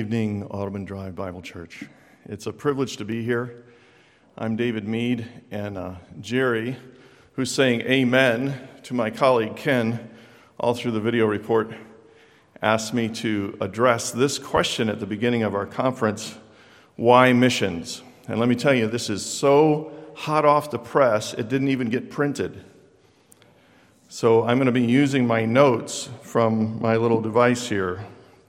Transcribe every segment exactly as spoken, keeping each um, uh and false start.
evening, Audubon Drive Bible Church. It's a privilege to be here. I'm David Mead, and uh, Jerry, who's saying amen to my colleague Ken all through the video report, asked me to address this question at the beginning of our conference: why missions? And let me tell you, this is so hot off the press, it didn't even get printed. So I'm going to be using my notes from my little device here.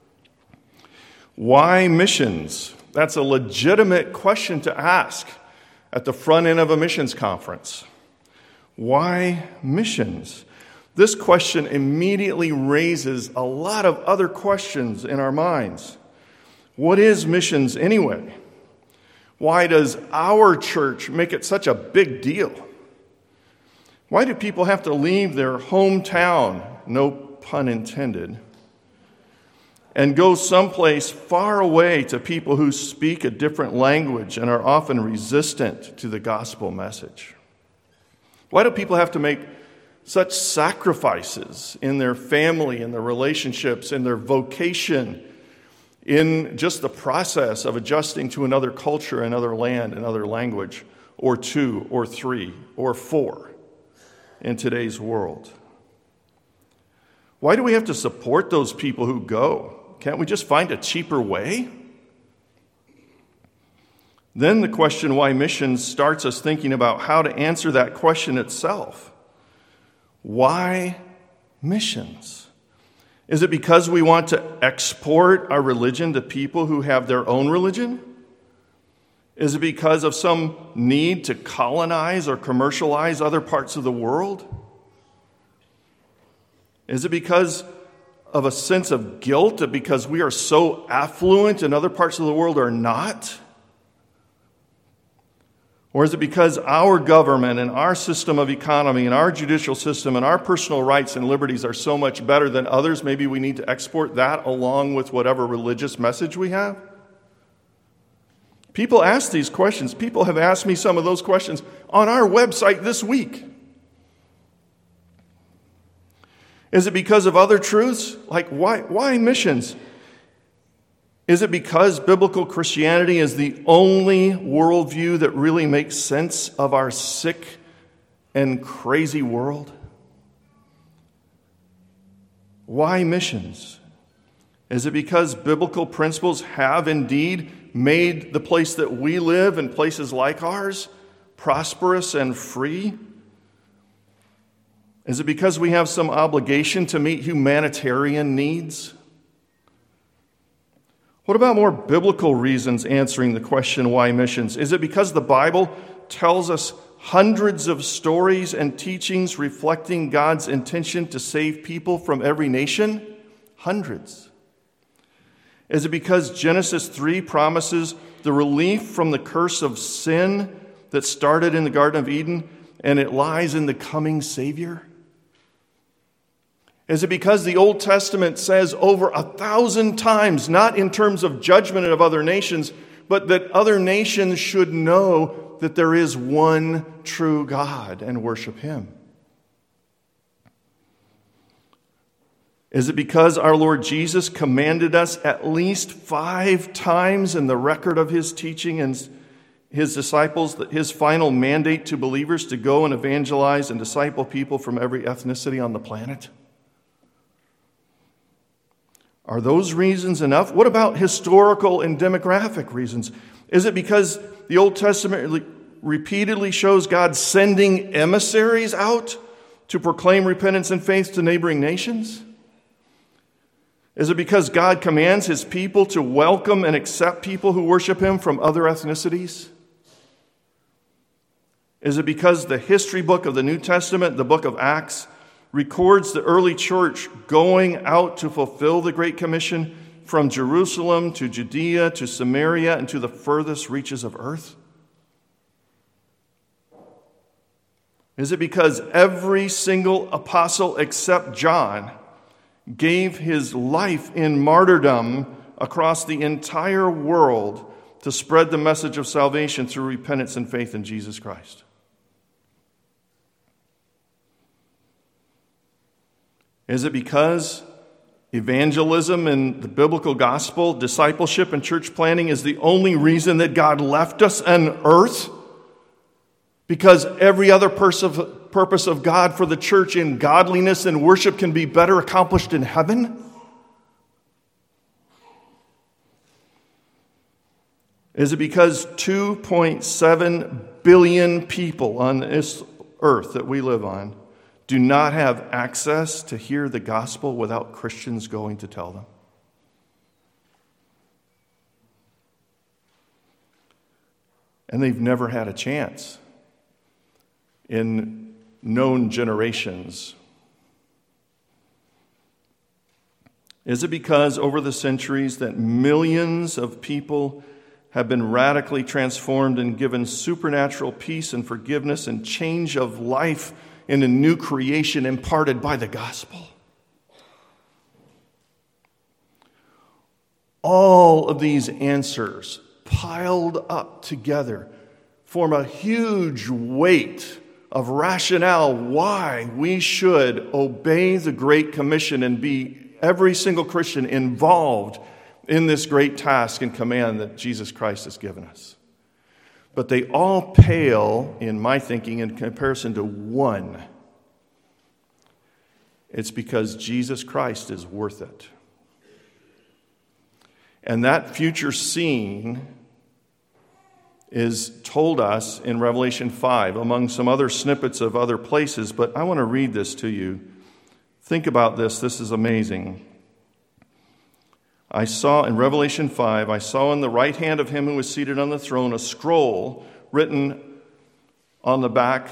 Why missions? That's a legitimate question to ask at the front end of a missions conference. Why missions? This question immediately raises a lot of other questions in our minds. What is missions anyway? Why does our church make it such a big deal? Why do people have to leave their hometown, no pun intended, and go someplace far away to people who speak a different language and are often resistant to the gospel message? Why do people have to make such sacrifices in their family, in their relationships, in their vocation, in just the process of adjusting to another culture, another land, another language, or two, or three, or four in today's world? Why do we have to support those people who go? Can't we just find a cheaper way? Then the question why missions starts us thinking about how to answer that question itself. Why missions? Is it because we want to export our religion to people who have their own religion? Is it because of some need to colonize or commercialize other parts of the world? Is it because of a sense of guilt because we are so affluent and other parts of the world are not? Or is it because our government and our system of economy and our judicial system and our personal rights and liberties are so much better than others, maybe we need to export that along with whatever religious message we have? People ask these questions. People have asked me some of those questions on our website this week. Is it because of other truths? Like, why, why missions? Is it because biblical Christianity is the only worldview that really makes sense of our sick and crazy world? Why missions? Is it because biblical principles have indeed made the place that we live and places like ours prosperous and free? Is it because we have some obligation to meet humanitarian needs? What about more biblical reasons answering the question, why missions? Is it because the Bible tells us hundreds of stories and teachings reflecting God's intention to save people from every nation? Hundreds. Is it because Genesis three promises the relief from the curse of sin that started in the Garden of Eden, and it lies in the coming Savior? Is it because the Old Testament says over a thousand times, not in terms of judgment of other nations, but that other nations should know that there is one true God and worship Him? Is it because our Lord Jesus commanded us at least five times in the record of His teaching and His disciples, that His final mandate to believers to go and evangelize and disciple people from every ethnicity on the planet? Are those reasons enough? What about historical and demographic reasons? Is it because the Old Testament repeatedly shows God sending emissaries out to proclaim repentance and faith to neighboring nations? Is it because God commands His people to welcome and accept people who worship Him from other ethnicities? Is it because the history book of the New Testament, the book of Acts, records the early church going out to fulfill the Great Commission from Jerusalem to Judea to Samaria and to the furthest reaches of earth? Is it because every single apostle except John gave his life in martyrdom across the entire world to spread the message of salvation through repentance and faith in Jesus Christ? Is it because Evangelism and the biblical gospel, discipleship and church planting is the only reason that God left us on earth, because every other purpose of God for the church in godliness and worship can be better accomplished in heaven? Is it because two point seven billion people on this earth that we live on do not have access to hear the gospel without Christians going to tell them? And they've never had a chance in known generations. Is it because over the centuries that millions of people have been radically transformed and given supernatural peace and forgiveness and change of life in a new creation imparted by the gospel? All of these answers piled up together form a huge weight of rationale why we should obey the Great Commission and be every single Christian involved in this great task and command that Jesus Christ has given us. But they all pale, in my thinking, in comparison to one. It's because Jesus Christ is worth it. And that future scene is told us in Revelation five, among some other snippets of other places, but I want to read this to you. Think about this. This is amazing. I saw in Revelation five, I saw in the right hand of him who was seated on the throne a scroll written on the back,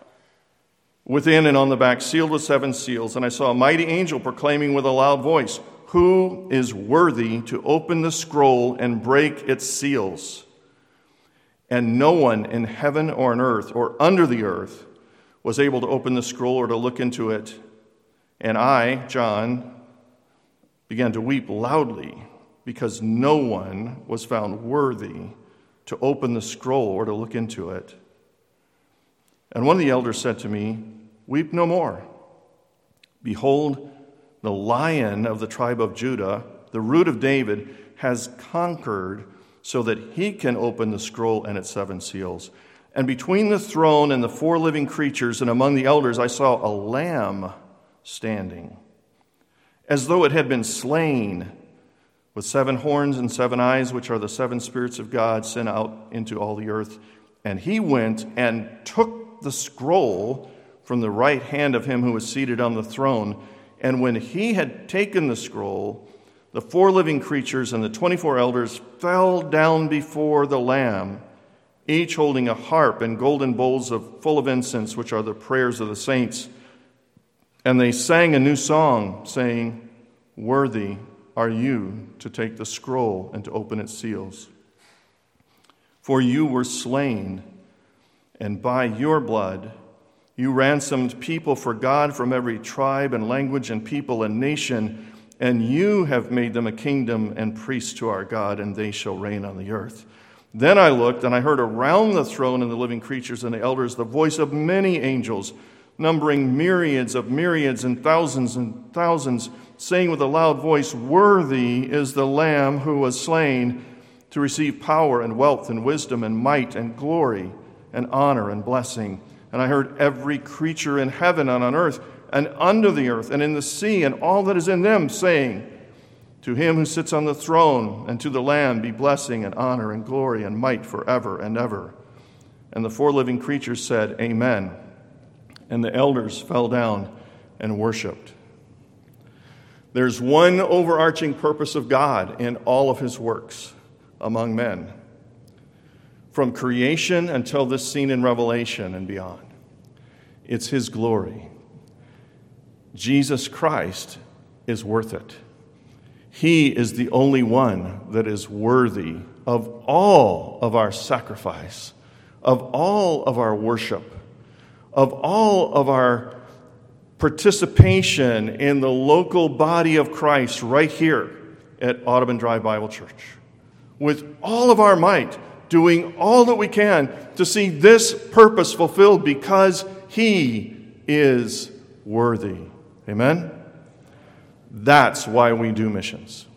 within and on the back, sealed with seven seals. And I saw a mighty angel proclaiming with a loud voice, "Who is worthy to open the scroll and break its seals?" And no one in heaven or on earth or under the earth was able to open the scroll or to look into it. And I, John, began to weep loudly because no one was found worthy to open the scroll or to look into it. And one of the elders said to me, "Weep no more. Behold, the Lion of the tribe of Judah, the Root of David, has conquered so that he can open the scroll and its seven seals." And between the throne and the four living creatures and among the elders, I saw a lamb standing, as though it had been slain, with seven horns and seven eyes, which are the seven spirits of God sent out into all the earth. And he went and took the scroll from the right hand of him who was seated on the throne. And when he had taken the scroll, the four living creatures and the twenty-four elders fell down before the Lamb, each holding a harp and golden bowls of, full of incense, which are the prayers of the saints. And they sang a new song, saying, "Worthy are you to take the scroll and to open its seals. For you were slain, and by your blood you ransomed people for God from every tribe and language and people and nation, and you have made them a kingdom and priests to our God, and they shall reign on the earth." Then I looked, and I heard around the throne and the living creatures and the elders the voice of many angels, numbering myriads of myriads and thousands and thousands, saying with a loud voice, "Worthy is the Lamb who was slain to receive power and wealth and wisdom and might and glory and honor and blessing." And I heard every creature in heaven and on earth and under the earth and in the sea and all that is in them saying, "To him who sits on the throne and to the Lamb be blessing and honor and glory and might forever and ever." And the four living creatures said, "Amen." And the elders fell down and worshiped. There's one overarching purpose of God in all of his works among men, from creation until this scene in Revelation and beyond. It's his glory. Jesus Christ is worth it. He is the only one that is worthy of all of our sacrifice, of all of our worship, of all of our participation in the local body of Christ right here at Audubon Drive Bible Church. With all of our might, doing all that we can to see this purpose fulfilled because he is worthy. Amen? That's why we do missions.